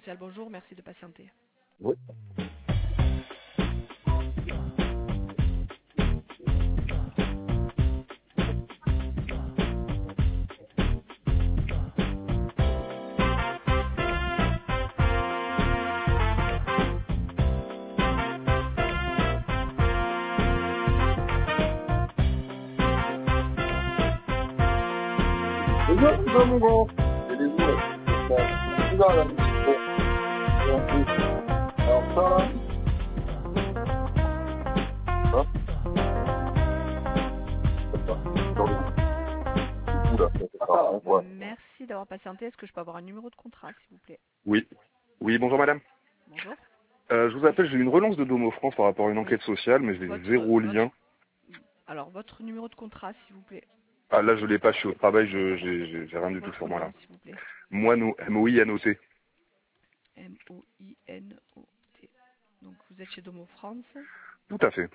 social, bonjour, merci de patienter. Oui. Bonjour, mon grand. C'est les jours, là. C'est là, là. Et en plus. Alors ça, là. Ça. C'est ça. Dans le coup, là. C'est ça. Ouais. Merci d'avoir patienté. Est-ce que je peux avoir un numéro de contrat, s'il vous plaît? Oui. Oui, bonjour madame. Bonjour. Je vous appelle, j'ai eu une relance de Domo France par rapport à une enquête sociale, mais j'ai zéro lien. Alors, votre numéro de contrat, s'il vous plaît. Ah là, je l'ai pas, je suis au travail, j'ai rien du tout sur moi là. S'il vous plaît. Moineau, M-O-I-N-O-T. M-O-I-N-O-T. Donc, vous êtes chez Domo France. Tout à fait.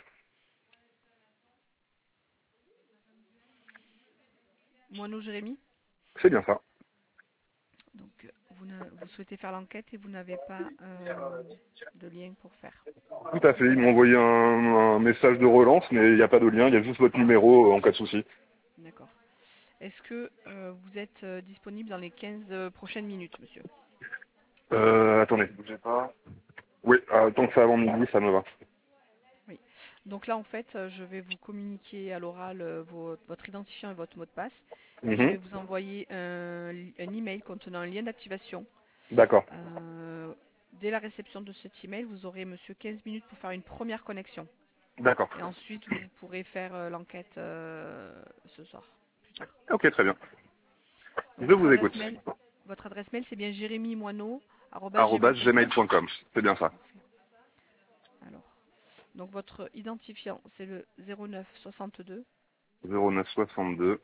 Moineau Jérémy. C'est bien ça. Donc, vous souhaitez faire l'enquête et vous n'avez pas de lien pour faire. Tout à fait, ils m'ont envoyé un message de relance, mais il n'y a pas de lien, il y a juste votre numéro en cas de souci. D'accord. Est-ce que vous êtes disponible dans les 15 prochaines minutes, monsieur? Attendez, bougez pas. Oui, tant que c'est avant midi, ça me va. Oui. Donc là, en fait, je vais vous communiquer à l'oral votre identifiant et votre mot de passe. Et je vais vous envoyer un email contenant un lien d'activation. D'accord. Dès la réception de cet email, vous aurez, monsieur, 15 minutes pour faire une première connexion. D'accord. Et ensuite, vous pourrez faire l'enquête ce soir, plus tard. Ok, très bien. Donc, Je vous écoute. votre adresse mail, c'est bien jérémymoineau@gmail.com. @gmail.com, c'est bien ça. Alors, donc votre identifiant, c'est le 09 62 09 62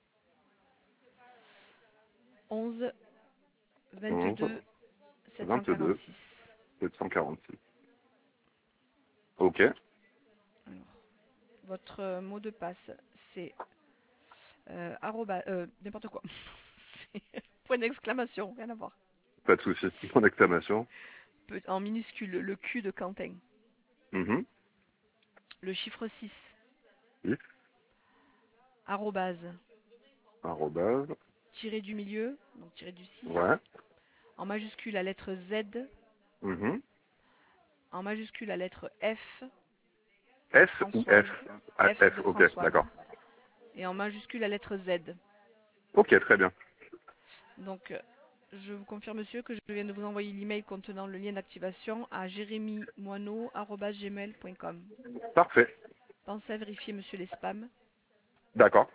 11 11 22 22 746. 746. Ok. Alors, votre mot de passe, c'est n'importe quoi. C'est point d'exclamation, rien à voir. Pas de souci. Point d'exclamation. En minuscule, le Q de Quentin. Le chiffre 6. Oui. Arrobase. Arrobase. Tiré du milieu, donc tiré du 6. Ouais. En majuscule, la lettre Z. En majuscule, la lettre F. S ou F? F de ok, Françoise. d'accord. Et en majuscule, la lettre Z. Ok, très bien. Donc, je vous confirme, monsieur, que je viens de vous envoyer l'email contenant le lien d'activation à jérémymoineau@gmail.com. Parfait. Pensez à vérifier, monsieur, les spams. D'accord.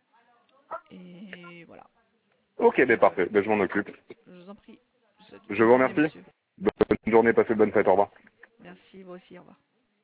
Et voilà. Ok, mais parfait. Ben, je m'en occupe. Je vous en prie. Je vous remercie. Monsieur. Bonne journée, passez de bonnes fêtes. Au revoir. Merci, vous aussi, au revoir.